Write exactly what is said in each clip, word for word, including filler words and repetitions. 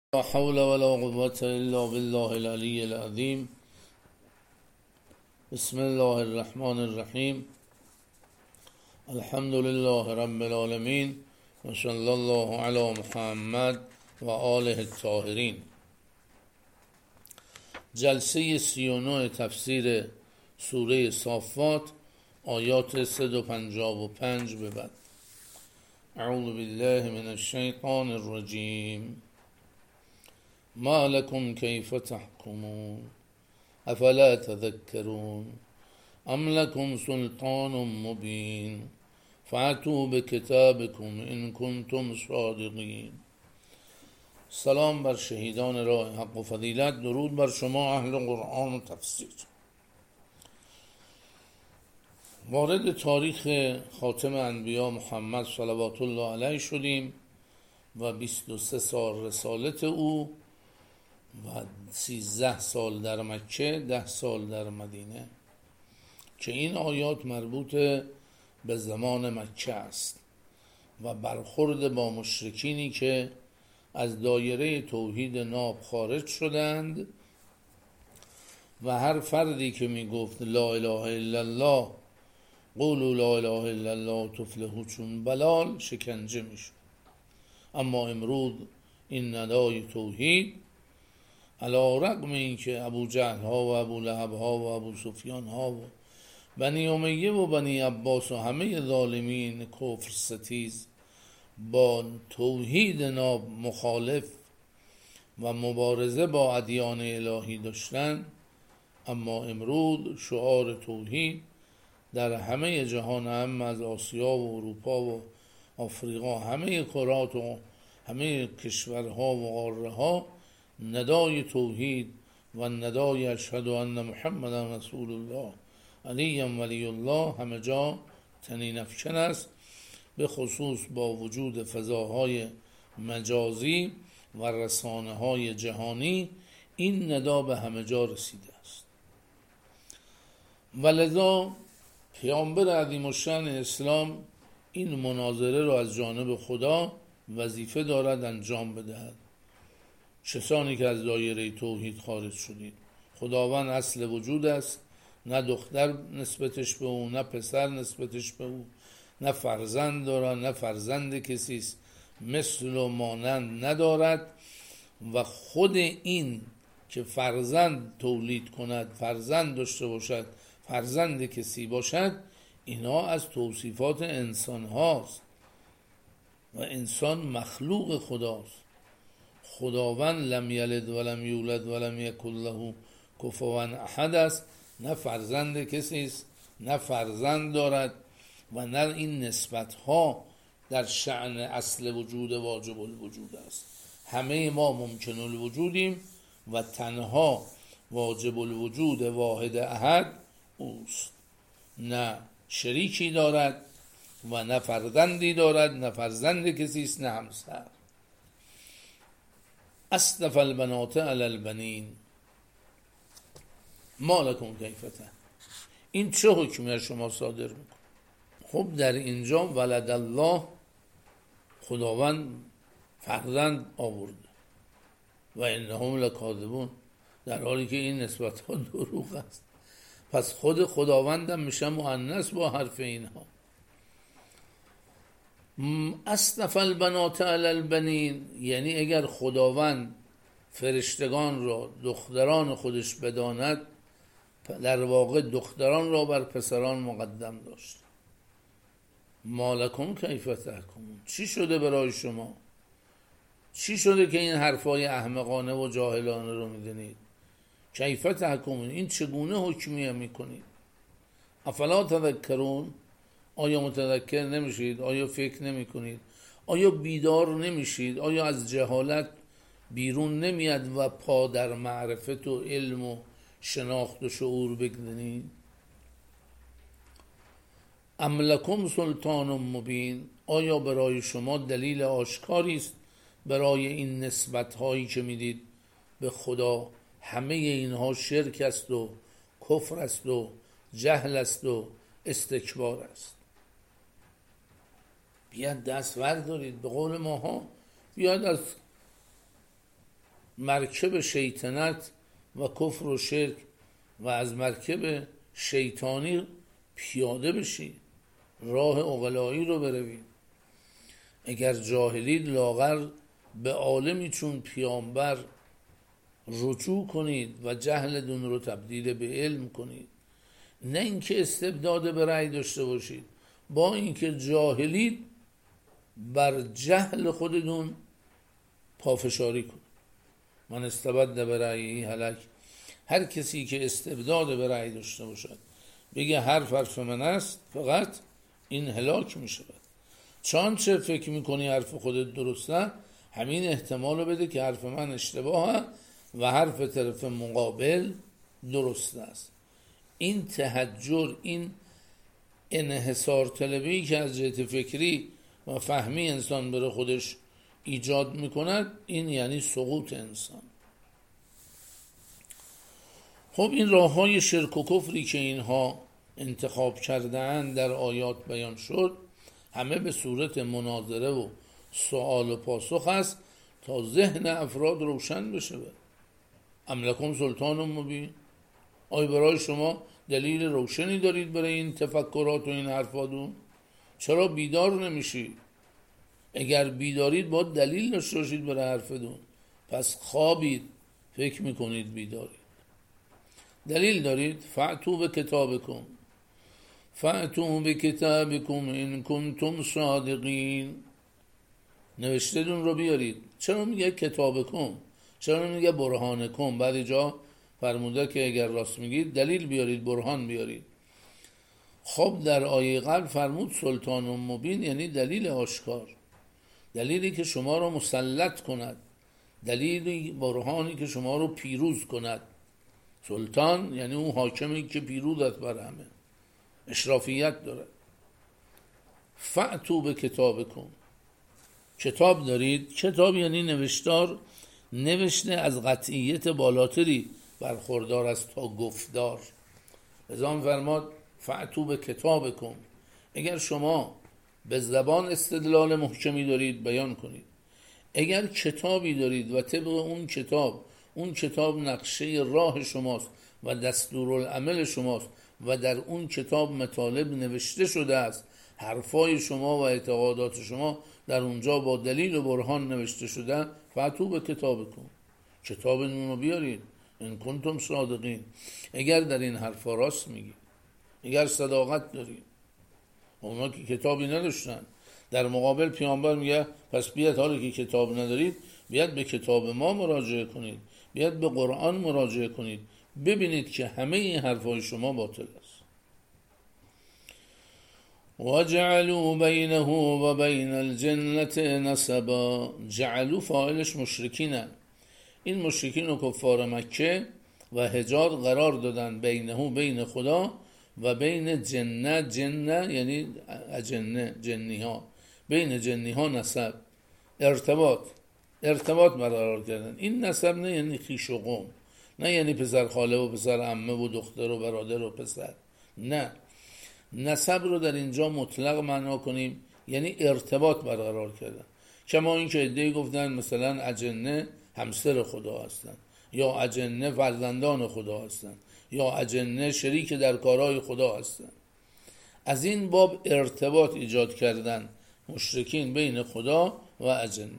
لا حول ولا قوة إلا بالله العلي العظيم. بسم الله الرحمن الرحیم. الحمد لله رب العالمین و صلی الله علی محمد و آله الطاهرین. جلسه سی و نه تفسیر سوره صافات، آیات صد و پنجاه و پنج به بعد. اعوذ بالله من الشیطان الرجیم. ما لكم كيف تحكمون افلا تذكرون ام لكم سلطان مبين فأتوا بكتابكم ان كنتم صادقین. سلام بر شهیدان راه حق و فضیلت، درود بر شما اهل قرآن و تفسیر. وارد تاریخ خاتم انبیا محمد صلوات الله علیه شدیم و بیست و سه سال رسالت او و سیزده سال در مکه، ده سال در مدینه، که این آیات مربوط به زمان مکه است و برخورد با مشرکینی که از دایره توحید ناب خارج شدند و هر فردی که می گفت لا اله الا الله، قولوا لا اله الا الله تفلحوا، چون بلال شکنجه می شد. اما امروز این ندای توحید، علی رغم این که ابو جهل ها و ابو لهب ها و ابو سفیان ها و بنی امیه و بنی عباس و همه ظالمین کفر ستیز با توحید ناب مخالف و مبارزه با ادیان الهی داشتن، اما امروز شعار توحید در همه جهان، هم از آسیا و اروپا و آفریقا، همه کرات و همه کشورها و قاره ها، ندای توحید و ندای اشهد ان محمد رسول الله علی ولی الله همه جا طنین افکن است، به خصوص با وجود فضاهای مجازی و رسانه های جهانی. این ندا به همه جا رسیده است و لذا پیامبر عظیم الشأن اسلام این مناظره را از جانب خدا وظیفه دارد انجام بدهد. کسانی که از دایره توحید خارج شدید، خداوند اصل وجود است، نه دختر نسبتش به او، نه پسر نسبتش به او، نه فرزند دارد، نه فرزند کسی است، مثل و مانند ندارد و خود این که فرزند تولید کند، فرزند داشته باشد، فرزند کسی باشد، اینا از توصیفات انسان هاست و انسان مخلوق خداست. خداوند لم یلد ولم یولد ولم یکن له کفوا احد است، نه فرزند کسی است، نه فرزند دارد و نه این نسبت ها در شأن اصل وجود واجب الوجود است. همه ما ممکن الوجودیم و تنها واجب الوجود واحد احد اوست، نه شریکی دارد و نه فرزندی دارد، نه فرزند کسی است، نه همسر. اصطفى البنات علی البنین ما لکم کیف تحکمون. این چه حکمی از شما صادر میکنه؟ خب در اینجا ولد الله، خداوند فرزند آورده و انهم لکاذبون، در حالی که این نسبت ها دروغ است. پس خود خداوندم میشه مؤنث با حرف اینها. اصطفى البنات علی البنین، یعنی اگر خداوند فرشتگان را دختران خودش بداند، در واقع دختران را بر پسران مقدم داشت. ما لکم کیف تحکمون، چی شده برای شما؟ چی شده که این حرفای احمقانه و جاهلانه رو میدونید؟ کیف تحکمون، این چگونه حکمیه میکنید؟ افلا تذکرون، آیا متذکر نمیشید؟ آیا فکر نمی کنید؟ آیا بیدار نمیشید؟ آیا از جهالت بیرون نمیاد و پا در معرفت و علم و شناخت و شعور بگذارید؟ ام لکم سلطان مبین، آیا برای شما دلیل آشکاری است برای این نسبت هایی که میدید به خدا؟ همه اینها شرک است و کفر است و جهل است و استکبار است. بیاد دست وردارید، به قول ماها بیاد از مرکب شیطنت و کفر و شرک و از مرکب شیطانی پیاده بشید، راه عقلایی رو بروید. اگر جاهلید لاغر به عالمی چون پیامبر رجوع کنید و جهلتون رو تبدیل به علم کنید، نه اینکه استبداد به رأی داشته باشید، با اینکه جاهلید بر جهل خودتون پافشاری کنید. من استبد به رأیی هلک، هر کسی که استبداد به رأی داشته باشد بگه حرف حرف من است، فقط این هلاک می شود. چون چه فکر میکنی حرف خودت درسته، همین احتمال رو بده که حرف من اشتباهه و حرف طرف مقابل درست است. این تحجر، این انحصار طلبی که از جهت فکری و فهمی انسان بره خودش ایجاد میکند، این یعنی سقوط انسان. خب این راه های شرک و کفری که اینها انتخاب کردن در آیات بیان شد، همه به صورت مناظره و سوال و پاسخ است تا ذهن افراد روشن بشه. ام لکم سلطان مبین، آیا برای شما دلیل روشنی دارید برای این تفکرات و این حرفاتون؟ چرا بیدار نمیشید؟ اگر بیدارید باید دلیل داشته باشید برای حرفتون، پس خوابید فکر میکنید بیدارید. دلیل دارید؟ فأتوا به کتابکم فأتوا به کتابکم ان کنتم صادقین، نوشته‌تون رو بیارید. چرا میگه کتابکم؟ چرا میگه برهانکم؟ بعد جا فرموده که اگر راست میگید دلیل بیارید، برهان بیارید. خب در آیه قبل فرمود سلطان مبین، یعنی دلیل آشکار، دلیلی که شما رو مسلط کند، دلیلی برهانی که شما رو پیروز کند. سلطان یعنی اون حاکمی که پیروز است بر همه، اشرافیت داره. فأتوا به کتابکم، کتاب دارید. کتاب یعنی نوشتار، نوشته از قطعیت بالاتری برخوردار است تا گفتار. لذا فرماد فأتوا به کتابکم، اگر شما به زبان استدلال محکمی دارید بیان کنید، اگر کتابی دارید و طبق اون کتاب، اون کتاب نقشه راه شماست و دستورالعمل شماست و در اون کتاب مطالب نوشته شده است، حرفای شما و اعتقادات شما در اونجا با دلیل و برهان نوشته شده، فأتوا به کتابکم، کتابتون رو بیارید ان کنتم صادقین، اگر در این حرفا راست میگید، اگر صداقت دارید. اونا که کتابی نداشتن، در مقابل پیامبر میگه پس بیاد، حالا که کتاب ندارید بیاد به کتاب ما مراجعه کنید، بیاد به قرآن مراجعه کنید، ببینید که همه این حرفای شما باطل است. وجعلوا بینه و بین الجنة نسبا، جعلوا فاعلش مشرکینن، این مشرکین و کفار مکه و حجار قرار دادن بینه، بین خدا، و بین جنه، جنه یعنی اجنه، جنی ها، بین جنی ها نسب، ارتباط، ارتباط برقرار کردن. این نسب نه یعنی خویش و قوم، نه یعنی پسر خاله و پسر عمه و دختر و برادر و پسر، نه، نسب رو در اینجا مطلق معنا کنیم یعنی ارتباط برقرار کردن. کما این که عده‌ای گفتن مثلا اجنه همسر خدا هستن، یا اجنه فرزندان خدا هستن، یا اجنه شریک در کارهای خدا هستن. از این باب ارتباط ایجاد کردن مشرکین بین خدا و اجنه.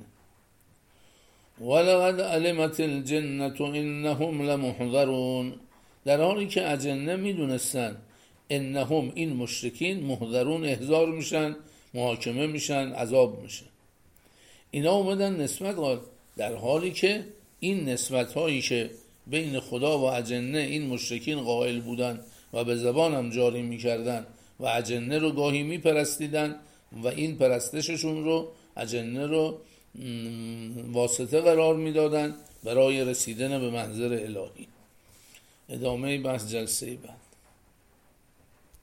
ولقد علمت الجنة انهم لمحضرون، در حالی که اجنه میدونستن انهم این مشرکین محضرون، احضار میشن، محاکمه میشن، عذاب میشن. اینا اومدن نسبت قال، در حالی که این نسبت هایی که بین خدا و اجنه این مشرکین قائل بودن و به زبان هم جاری میکردن و اجنه رو گاهی میپرستیدن و این پرستششون رو اجنه رو واسطه قرار میدادن برای رسیدن به منظر الهی. ادامه بحث جلسه بعد.